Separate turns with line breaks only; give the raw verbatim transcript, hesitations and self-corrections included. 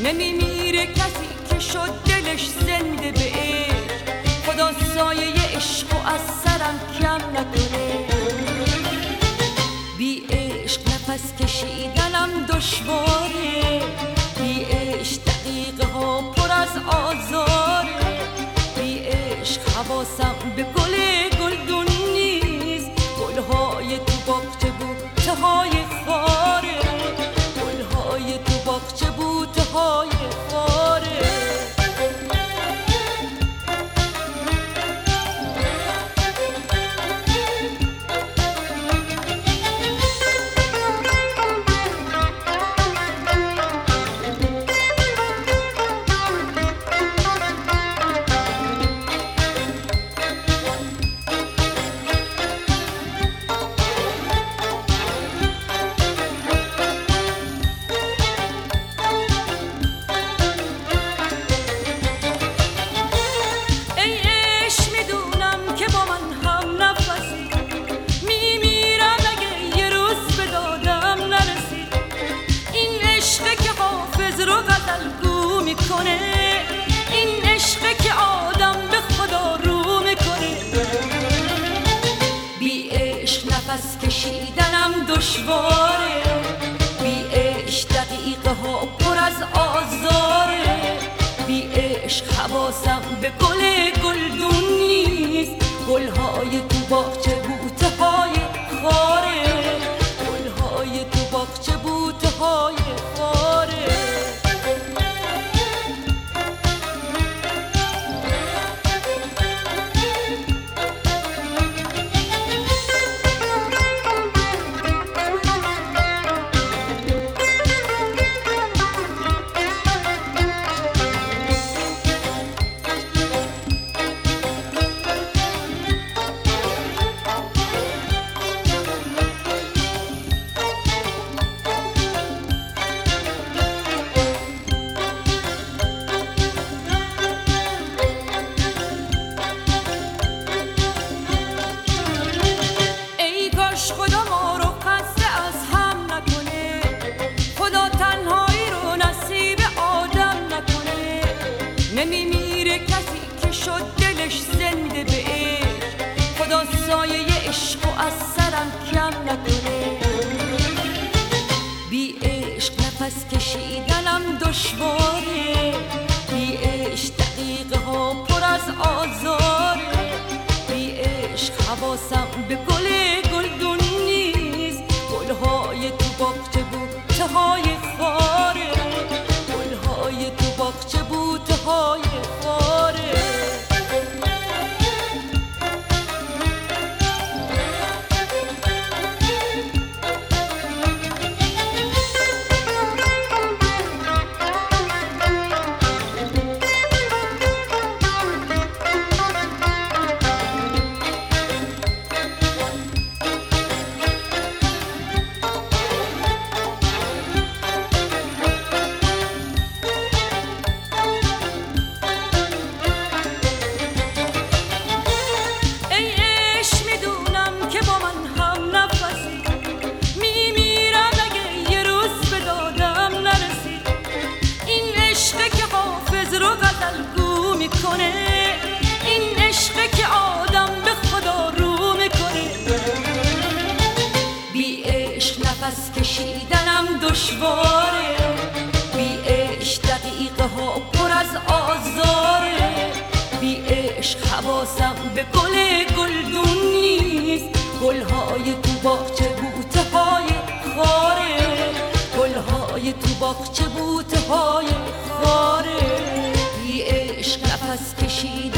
نمیمیره کسی که شد دلش زنده به عشق، خدا سایه عشق و از سرم کم نکنه. بی عشق نفس کشیدنم دشواره، بی عشق دقیقه ها پر از آزاره، بی عشق حواسم به گل گلدون نیست، گلهای تو باغچه بوته های خاره، گلهای تو باغچه بوته های خاره. این عشقه که آدم به خدا رو میکنه. بی عشق نفس کشیدنم دشواره، بی عشق دقیقه ها پر از آزاره، بی عشق حواسم به گل گلدون نیست، گلهای تو باغچه بوته های خاره، گلهای تو باغچه بوته های خاره. خدا ما رو خسته از هم نکنه، خدا تنهایی رو نصیب آدم نکنه. نمیمیره کسی که شد دلش زنده به عشق، خدا سایه عشق و از سرم کم نکنه. بی عشق نفس کشیدنم دشواره، بی عشق دقیقه ها پر از آزاره، بی عشق حواسم به گل گلدون نیست، گلهای تو باغچه بوته های خاره، گلهای تو باغچه بوته های خاره. این عشقه که آدم به خدا رو میکنه. بی عشق نفس کشیدنم دشواره، بی عشق دقیقه ها پر از آزاره، بی عشق حواسم به گل گلدون نیست، گلهای تو باغچه بوته های خاره، گلهای تو باغچه بوته های خاره. بی عشق نفس کشید